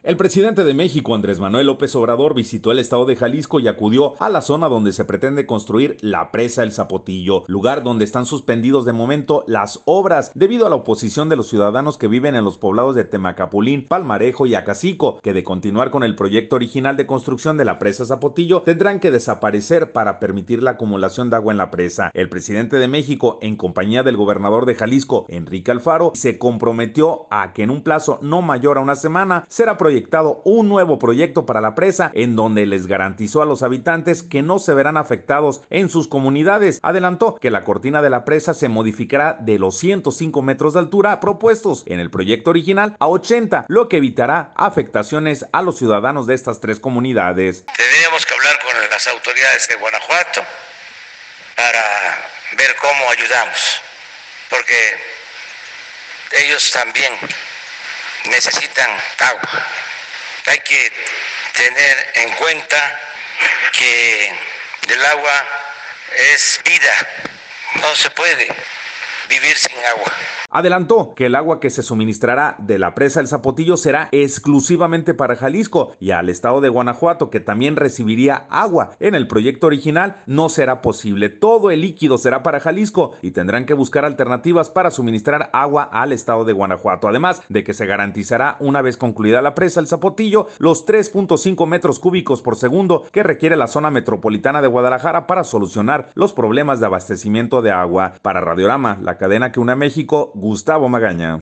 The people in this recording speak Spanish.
El presidente de México, Andrés Manuel López Obrador, visitó el estado de Jalisco y acudió a la zona donde se pretende construir la presa El Zapotillo, lugar donde están suspendidos de momento las obras debido a la oposición de los ciudadanos que viven en los poblados de Temacapulín, Palmarejo y Acacico, que de continuar con el proyecto original de construcción de la presa Zapotillo tendrán que desaparecer para permitir la acumulación de agua en la presa. El presidente de México, en compañía del gobernador de Jalisco, Enrique Alfaro, se comprometió a que en un plazo no mayor a una semana será proyectado un nuevo proyecto para la presa en donde les garantizó a los habitantes que no se verán afectados en sus comunidades. Adelantó que la cortina de la presa se modificará de los 105 metros de altura propuestos en el proyecto original a 80, lo que evitará afectaciones a los ciudadanos de estas tres comunidades. Tendríamos que hablar con las autoridades de Guanajuato para ver cómo ayudamos, porque ellos también necesitan agua. Hay que tener en cuenta que el agua es vida, no se puede vivir sin agua. Adelantó que el agua que se suministrará de la presa El Zapotillo será exclusivamente para Jalisco y al estado de Guanajuato, que también recibiría agua. En el proyecto original no será posible. Todo el líquido será para Jalisco y tendrán que buscar alternativas para suministrar agua al estado de Guanajuato. Además de que se garantizará, una vez concluida la presa El Zapotillo, los 3.5 metros cúbicos por segundo que requiere la zona metropolitana de Guadalajara para solucionar los problemas de abastecimiento de agua. Para Radiorama, la cadena que une a México, Gustavo Magaña.